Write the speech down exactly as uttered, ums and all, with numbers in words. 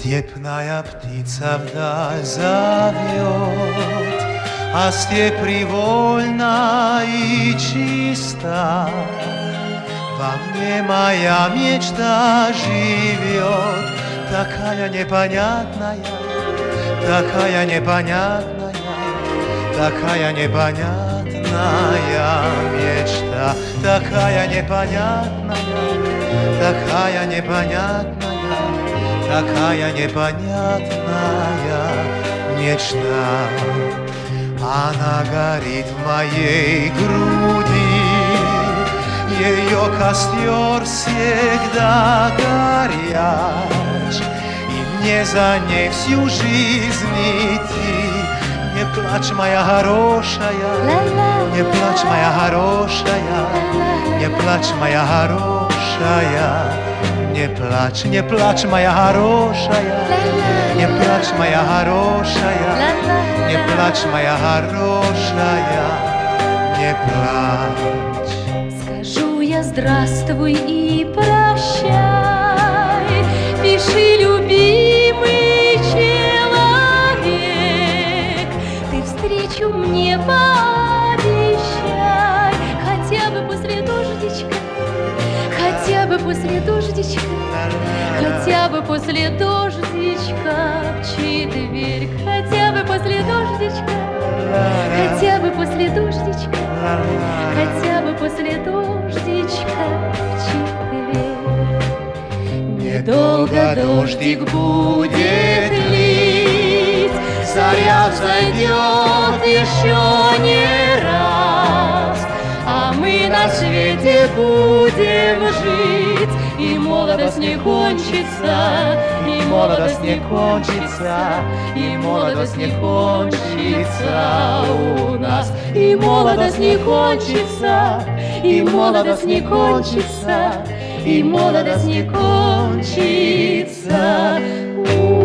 Степная птица вдаль зовет, а степь привольна и чиста. Во мне моя мечта живет, такая непонятная, такая непонятная, такая непонятная мечта, такая непонятная, такая непонятная, такая непонятная мечта. Она горит в моей груди, ее костер всегда горяч, и мне за ней всю жизнь идти. Не плачь, моя хорошая, не плачь, моя хорошая, не плачь, моя хорошая, не плачь, не плачь, моя хорошая, не плачь, моя хорошая, не плачь, моя хорошая, не плачь. Скажу я здравствуй и прощай, пиши, любимый человек, ты встречу мне пообещай, хотя бы после дождичка, хотя бы после дождичка, хотя бы после дождичка в четверг, хотя бы после дождичка, хотя бы после дождичка, хотя бы после дождичка в четверг. Недолго дождик будет лить, заря взойдет еще не раз, а мы на свете будем жить, и молодость не кончится, и молодость не кончится, и молодость не кончится у нас, и молодость не кончится, и молодость не кончится, и молодость не кончится у нас.